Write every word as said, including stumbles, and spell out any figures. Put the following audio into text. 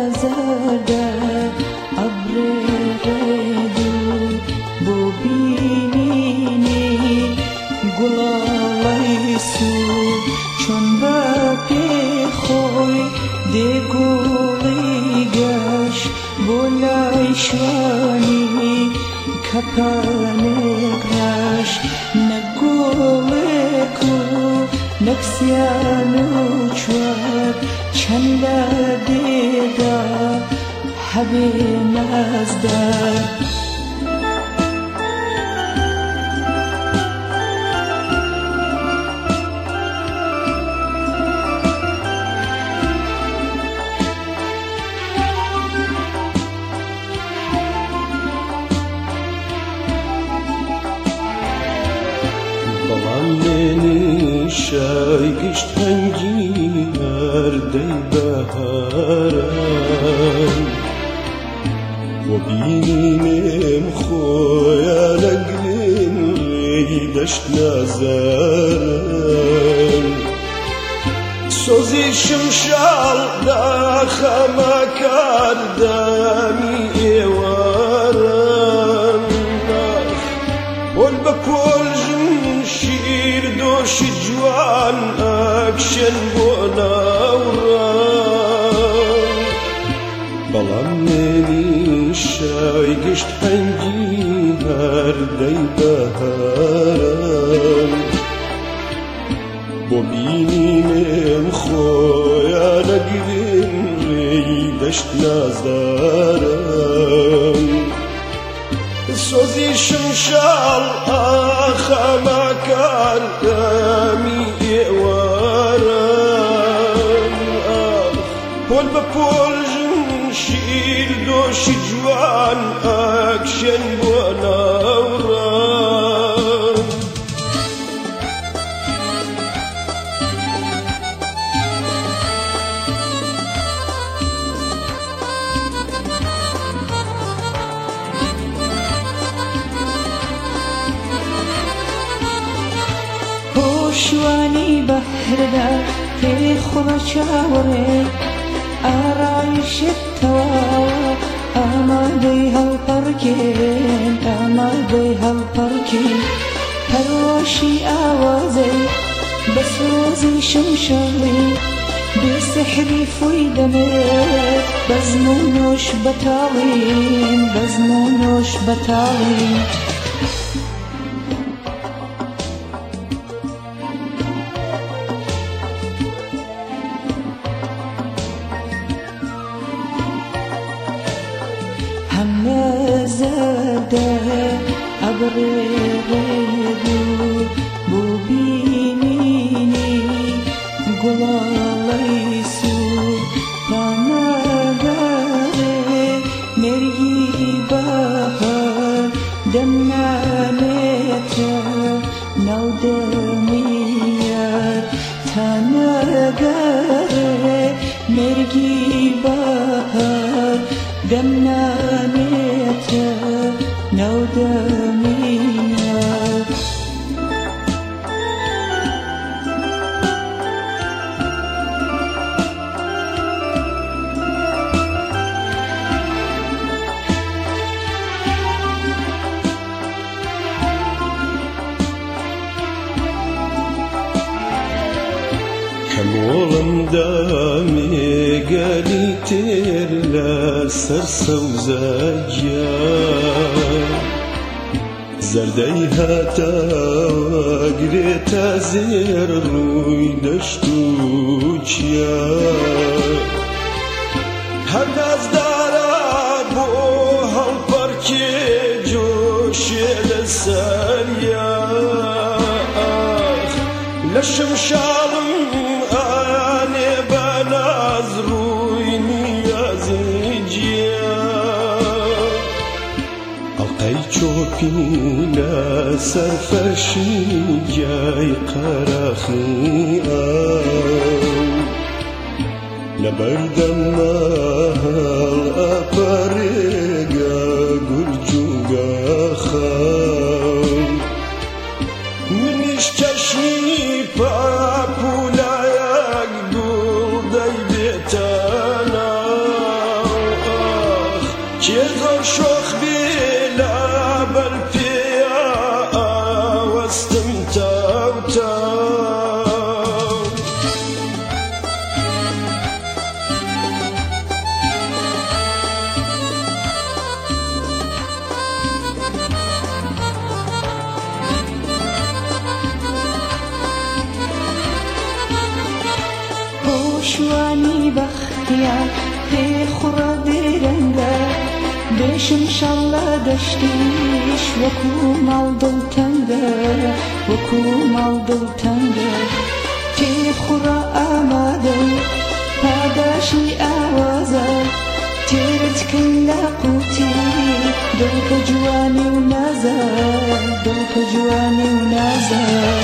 زرده ابر ردو بو بینینی گلالیسو چون با پی خوی دی گولی گش بولای شوانی کپانگرش نگولکو نکسیانو چوار چند دیده حبی نزدار شای گشت هنگیار دی بهاران و بینیم خویا لگرین ری دشت نزاران سوزی شمشال دا خمکار دامی ایواران ول بکل شیر دوش جوان اکشن بوناوران بلام منی شای گشت هنگی هر دی بهاران بو بینیم خویا نگرین ری دشت نزداران سوزی شمشال آخمکار دامی ایواران پول بپول شیر دوش جوان اکشن بوناوران شوانی بحردا في خلا شاوري آرایش توا آماده هالپرکین آماده هالپرکین پروشی آوازی بسوزی شمشالی بسحری فویدمت بزمونوش بتالین بزمونوش بتالین زرده ابر ردو بو بینینی گلالیسو پانگاره مرگی بهار دمنانیتا نو دمیار تانگاره مرگی بهار دمنانیتا نو دمیار كمولم دامي قالي تيرلا سرسة وزاجيا زرديها تاقريتا زير روي دشتوچيا هر ناز دارا بو هالپركي جوشي لساريا لشمشالم آني بناز روي نيازيجيا القي چوبينا سرفرشي جاي قراخي لبردم الأبريقا قرجوقا خام منيش كشمي بابولا يقول دي بيتانا پێشوانی بەختیان پێ خوڕە بێرەنگە بێشم شەڵە دەشتیش وەکو ماڵ دڵتەنگە وەکو ماڵ دڵتەنگە پێ خوڕە ئامادە و پاداشی ئاوازە تێرتکەین لە قوتی دڵکە جوانی و نازە دڵکە جوانی و نازە